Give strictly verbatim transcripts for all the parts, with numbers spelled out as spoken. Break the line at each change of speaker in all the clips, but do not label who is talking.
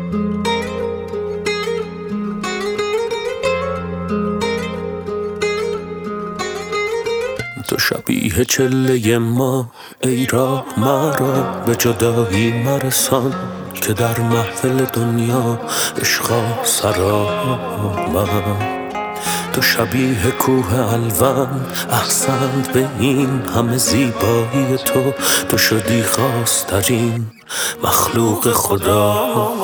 تو شبیه چله ما ای راه مرا به جدایی مرسان که در محفل دنیا عشقا سرا من. تو شبیه کوه الوان احسنت به این همه زیبایی تو، تو شدی خواسترین مخلوق خدا.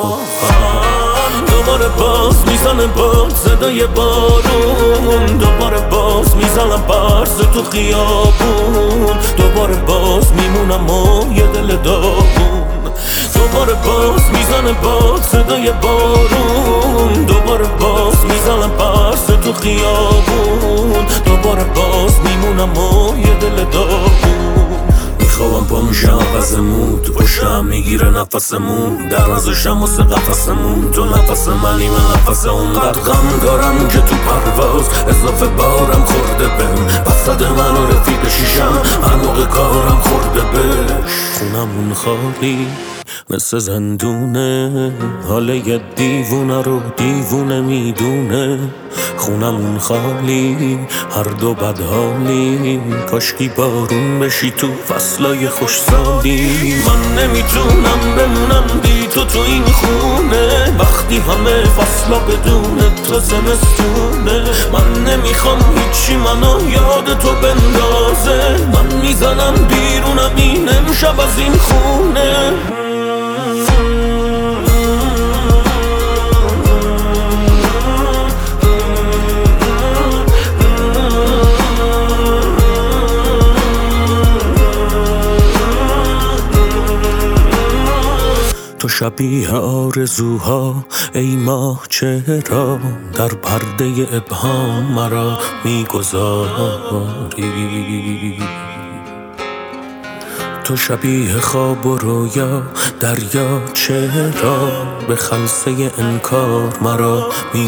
دوباره باز میزنه باد صدای بارون، دوباره باز میزنم برس تو خیابون، دوباره باز میمونم و یه دل داغون. دوباره باز میزنه باد صدای بارون، دوباره باز میزنم برس تو خیابون، دوباره باز میمونم و یه دل داغون. میخوام پا میشم عوضمون، تو پشتم میگیره نفسمون، در نزشم واسه قفسمون، تو نفس منی من نفس اونقدر غم دارم که تو پرواز اضافه بارم خورده بهم، وسط من و رفیق شیشم هر موقع کارم خورده بهش. خونمون خالی مثل زندونه، حال یه دیوونه رو دیوونه میدونه. خونمون خالی هر دو بدحالی، کاشکی بارون بشی تو فصلای خوشسالی. من نمیتونم بمونم بی تو تو این خونه، وقتی همه فصلا بدون تو زمستونه. من نمیخوام هیچی منو یاد تو بندازه، من میزنم بیرونم این امشب از این خونه. تو شبیه آرزوها ای ماه چرا در پرده ابهام مرا میگذاری. تو شبیه خواب و رویا دریا چرا به خلسه انکار مرا می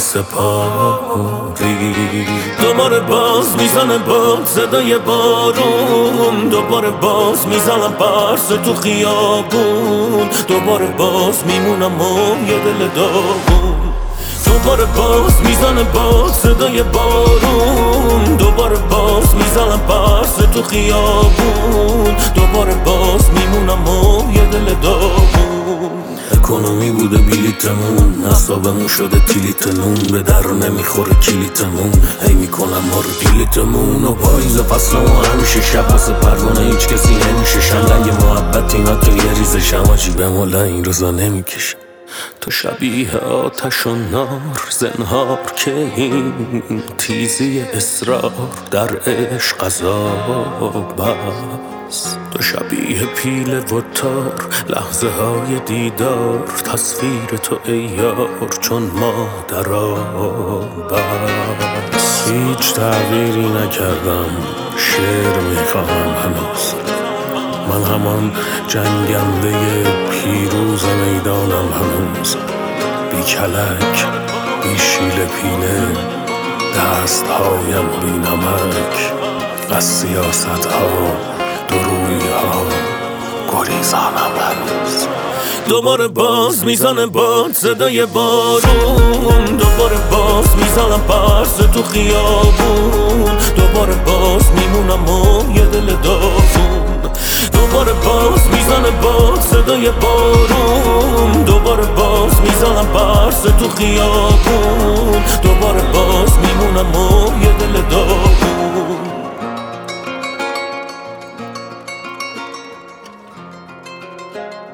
سپاری. دوباره باز میزنه باد صدای بارون، دوباره باز میزنم برس تو خیابون، دوباره باز میمونم و یه دل داغون. دوباره باز میزنه باد صدای بارون، دوباره باز میزنم برس تو خیابون، دوباره باز میمونم و یه دل داغون. اکونومی بوده بلیتمون، اصابمون شده تیلیتمون، به در نمیخوره کلیتمون، هی میکنم ما رو دیلیتمون. و پاییز فصل و همیشه شب واسه پروانه هیچ کسی نمیشه شنگ محبت اینا تو یه ریزشم، عجیبه مولا این روزا نمیکشم. تو شبیه آتش و نار زنهار که این تیزی اصرار در عشق عذاب است. تو شبیه پیل و تار لحظه های دیدار، تصویر تو ای یار چون ما در آب است. هیچ تغییری نکردم شعر میخوام هنوز، من همان جنگنده پیروز میدانم هنوز. بی کلک بی شیل پینه دست هایم بی نمک، از سیاست ها دروی ها گریزانم هنوز. دوباره باز میزنه باد صدای بارون، دوباره باز میزنم برس تو خیابون، دوباره باز میمونم و یه دل داغون. دوباره باز میزنه باد صدای بارون، دوباره باز میزنم برس تو خیابون، دوباره باز میمونم و یه دل داغون.